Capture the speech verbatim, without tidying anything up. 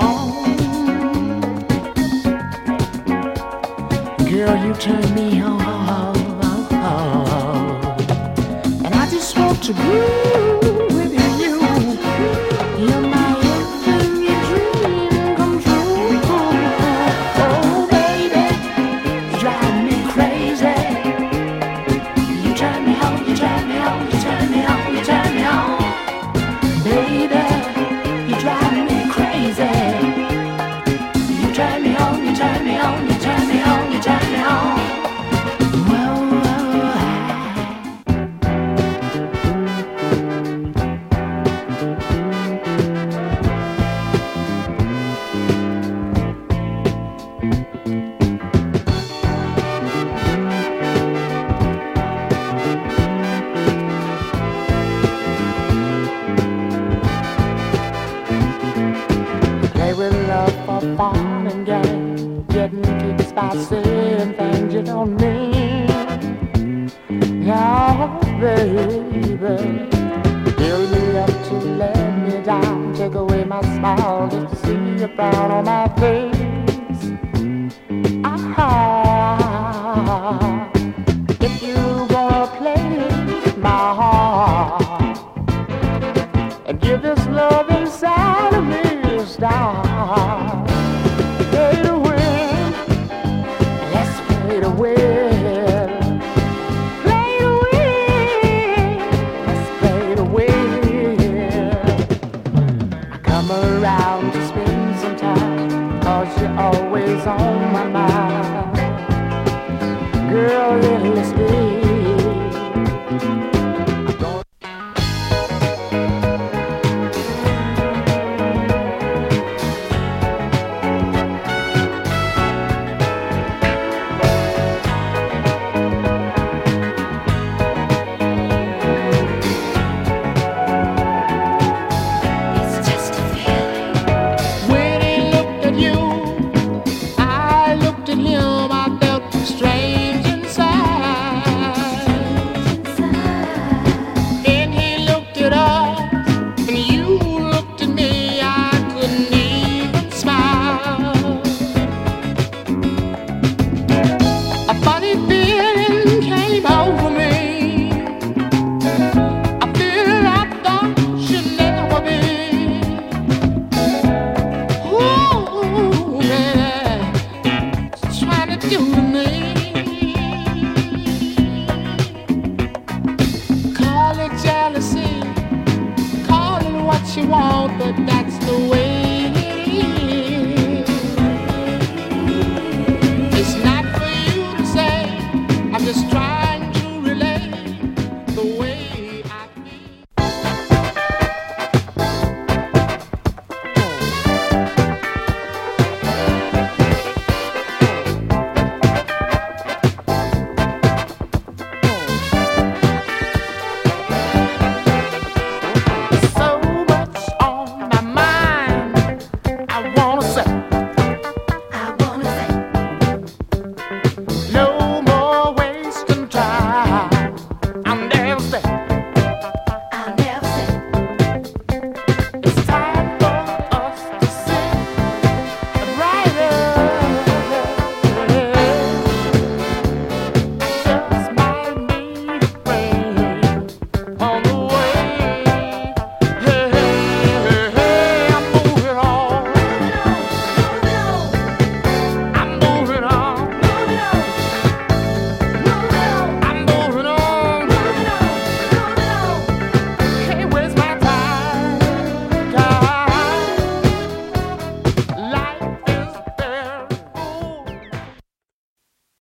Girl, you turn me on, and I just want to groove with you. You're my every dream come true. Oh, baby, you drive me crazy. You turn me on, you turn me on, you turn me on, you turn me on. Baby, you drive me crazy. You turn me on, you turn me on, you turn me on, you turn me on. Whoa, whoa, play with love for fun and games, getting kicks by saying things you don't mean. Yeah, baby, build me up to let me down, take away my smile just to see a frown on my face. Ah, if you gonna play my heart and give this love inside of me a start. Play to win, let's play to win. Play to win, let's play to win. I come around to spend some time, cause you're always on my mind. Girl, let's be. When he looked at you